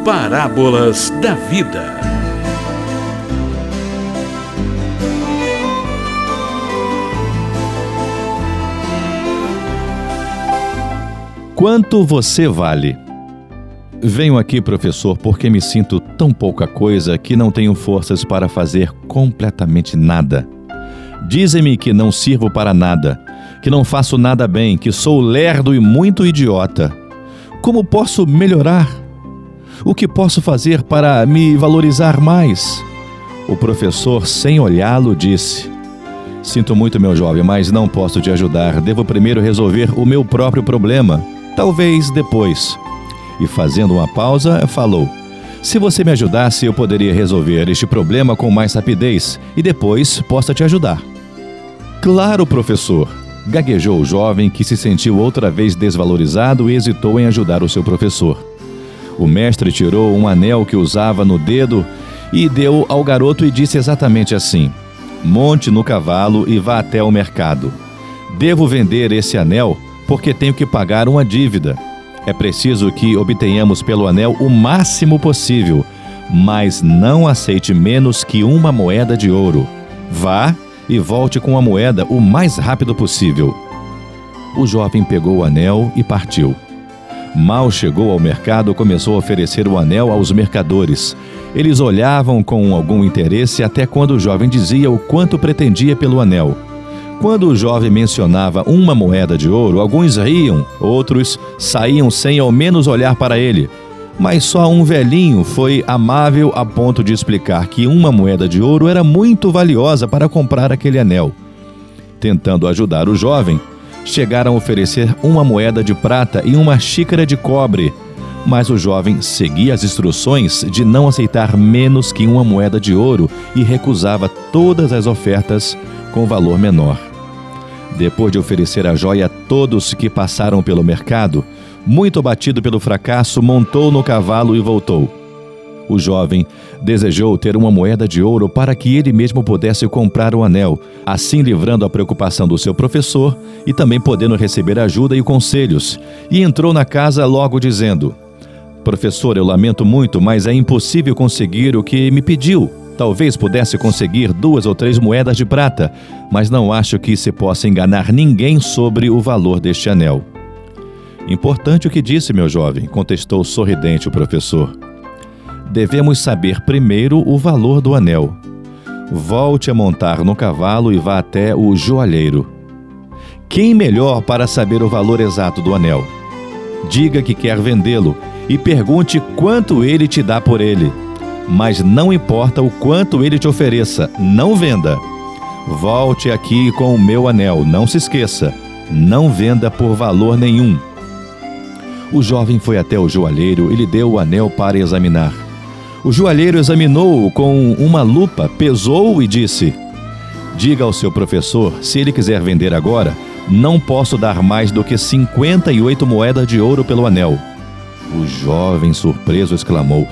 Parábolas da Vida. Quanto você vale? Venho aqui, professor, porque me sinto tão pouca coisa que não tenho forças para fazer completamente nada. Dizem-me que não sirvo para nada, que não faço nada bem, que sou lerdo e muito idiota. Como posso melhorar? O que posso fazer para me valorizar mais? O professor, sem olhá-lo, disse: Sinto muito, meu jovem, mas não posso te ajudar. Devo primeiro resolver o meu próprio problema. Talvez depois. E fazendo uma pausa, falou: Se você me ajudasse, eu poderia resolver este problema com mais rapidez e depois possa te ajudar. Claro, professor. Gaguejou o jovem, que se sentiu outra vez desvalorizado e hesitou em ajudar o seu professor. O mestre tirou um anel que usava no dedo e deu ao garoto e disse exatamente assim: Monte no cavalo e vá até o mercado. Devo vender esse anel porque tenho que pagar uma dívida. É preciso que obtenhamos pelo anel o máximo possível, mas não aceite menos que uma moeda de ouro. Vá e volte com a moeda o mais rápido possível. O jovem pegou o anel e partiu. Mal chegou ao mercado, começou a oferecer o anel aos mercadores. Eles olhavam com algum interesse até quando o jovem dizia o quanto pretendia pelo anel. Quando o jovem mencionava uma moeda de ouro, alguns riam, outros saíam sem ao menos olhar para ele. Mas só um velhinho foi amável a ponto de explicar que uma moeda de ouro era muito valiosa para comprar aquele anel. Tentando ajudar o jovem, chegaram a oferecer uma moeda de prata e uma xícara de cobre, mas o jovem seguia as instruções de não aceitar menos que uma moeda de ouro e recusava todas as ofertas com valor menor. Depois de oferecer a joia a todos que passaram pelo mercado, muito abatido pelo fracasso, montou no cavalo e voltou. O jovem desejou ter uma moeda de ouro para que ele mesmo pudesse comprar o anel, assim livrando a preocupação do seu professor e também podendo receber ajuda e conselhos, e entrou na casa logo dizendo: Professor, eu lamento muito, mas é impossível conseguir o que me pediu. Talvez pudesse conseguir 2 ou 3 moedas de prata, mas não acho que se possa enganar ninguém sobre o valor deste anel. Importante o que disse, meu jovem, contestou sorridente o professor. Devemos saber primeiro o valor do anel. Volte a montar no cavalo e vá até o joalheiro. Quem melhor para saber o valor exato do anel? Diga que quer vendê-lo e pergunte quanto ele te dá por ele. Mas não importa o quanto ele te ofereça, não venda. Volte aqui com o meu anel, não se esqueça, não venda por valor nenhum. O jovem foi até o joalheiro e lhe deu o anel para examinar. O joalheiro examinou-o com uma lupa, pesou-o e disse: Diga ao seu professor, se ele quiser vender agora, não posso dar mais do que 58 moedas de ouro pelo anel. O jovem, surpreso, exclamou: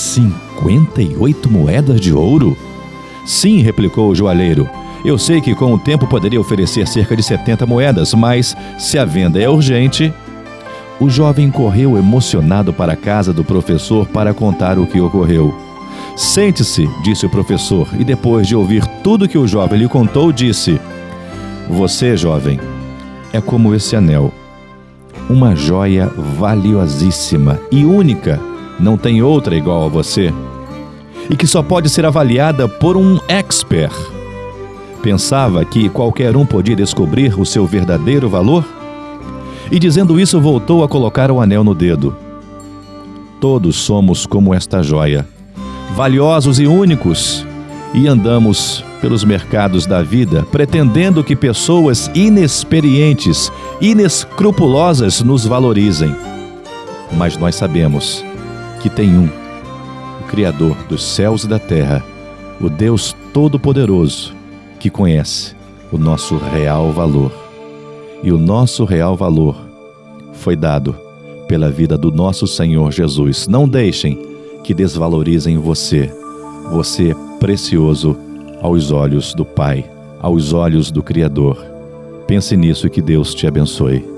58 moedas de ouro? Sim, replicou o joalheiro. Eu sei que com o tempo poderia oferecer cerca de 70 moedas, mas se a venda é urgente... O jovem correu emocionado para a casa do professor para contar o que ocorreu. Sente-se, disse o professor, e depois de ouvir tudo que o jovem lhe contou, disse: Você, jovem, é como esse anel. Uma joia valiosíssima e única, não tem outra igual a você, e que só pode ser avaliada por um expert. Pensava que qualquer um podia descobrir o seu verdadeiro valor? E dizendo isso, voltou a colocar o anel no dedo. Todos somos como esta joia, valiosos e únicos, e andamos pelos mercados da vida, pretendendo que pessoas inexperientes, inescrupulosas nos valorizem. Mas nós sabemos que tem um, o Criador dos céus e da terra, o Deus Todo-Poderoso, que conhece o nosso real valor. E o nosso real valor foi dado pela vida do nosso Senhor Jesus. Não deixem que desvalorizem você. Você é precioso aos olhos do Pai, aos olhos do Criador. Pense nisso e que Deus te abençoe.